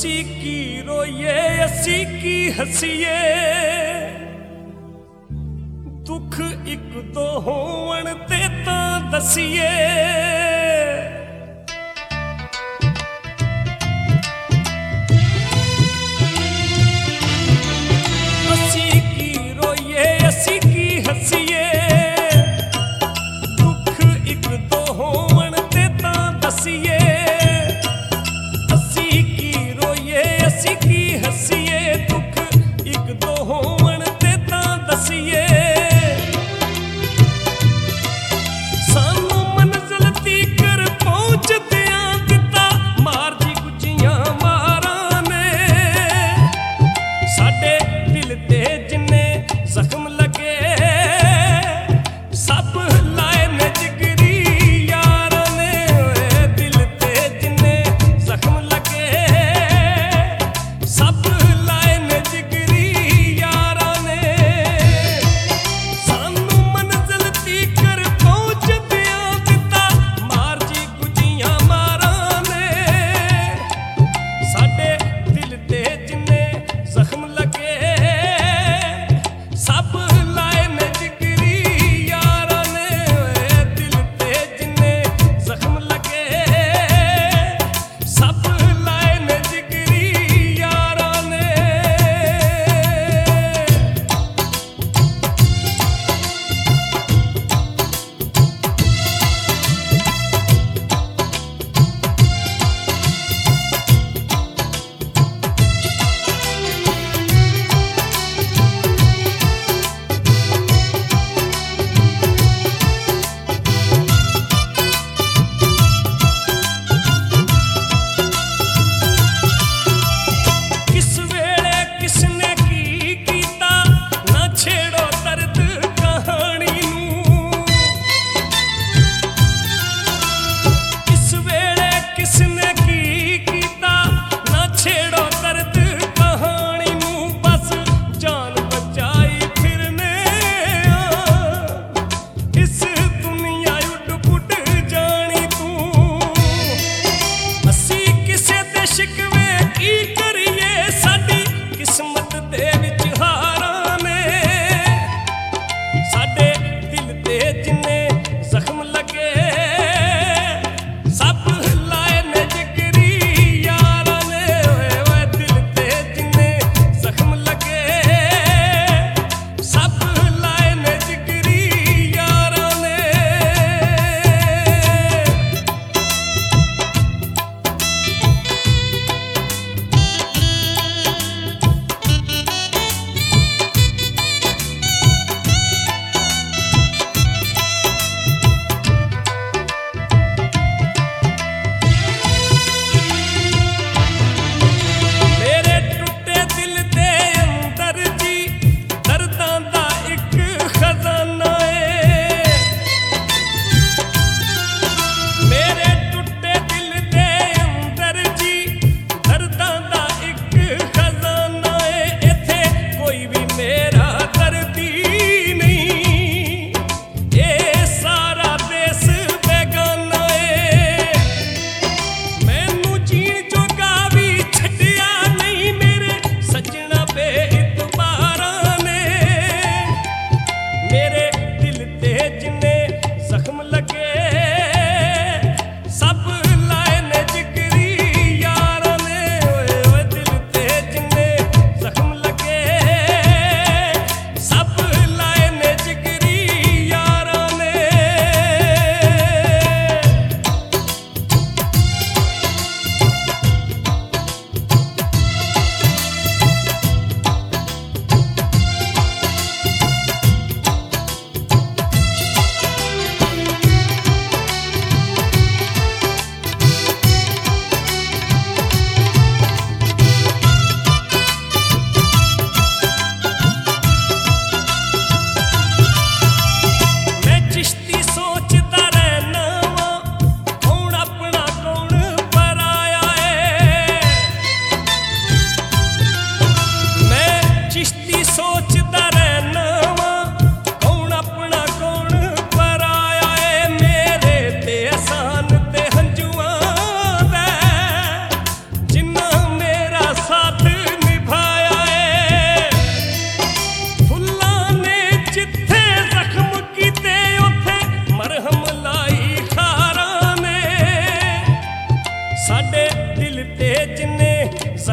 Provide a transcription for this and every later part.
असी की रोइए असी की हसीए, दुख एक दो होवन ते तां दसीए। असी की रोइए असी की हसीए, दुख एक दो होवन ते तां दसीए। असी की हसीए, दुख एक दो होवन ते तां दसीए। सानू मंजिल तीकर पहुंचदियां दिता मार जी गुज्जियां मारां ने। साडे दिल ते जिन्ने जख्म लगे सब लाए ने जिगरी यारां ने। दिल ते जिन्ने जख्म लगे सब लाए ने जिगरी यारां ने। सानू मंजिल तीकर पहुंचदियां दिता मार जी गुज्जियां मारां ने। साडे दिल ते जिन्ने जख्म लगे सब लाए ने जिगरी यारां ने। दिल ते जिन्ने जख्म लगे सब लाए ने जिगरी यारां ने। किस वेले किसने की कीता ना छेड़ो दर्द कहानी नू। किस वेले किसने की कीता ना छेड़ो दर्द कहानी नू। बस जान बचाई फिरने इस दुनिया उड पुड जानी तू। असी किसे दे शिकवे की करिए साडी किस्मत दे विच हारां ने। साडे दिल ते जिन्ने जख्म लगे सब लाए ने जिगरी यारां ने। ओए दिल ते जिन्ने जख्म लगे सब लाए ने जिगरी यारां ने।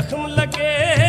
जख्म लगे